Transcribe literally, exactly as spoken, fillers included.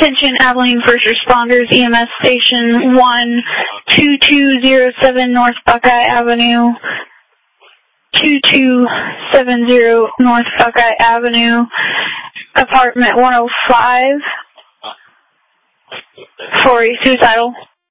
Attention Abilene First Responders, E M S Station one two two zero seven North Buckeye Avenue, two two seven zero North Buckeye Avenue, apartment one oh five, for a suicidal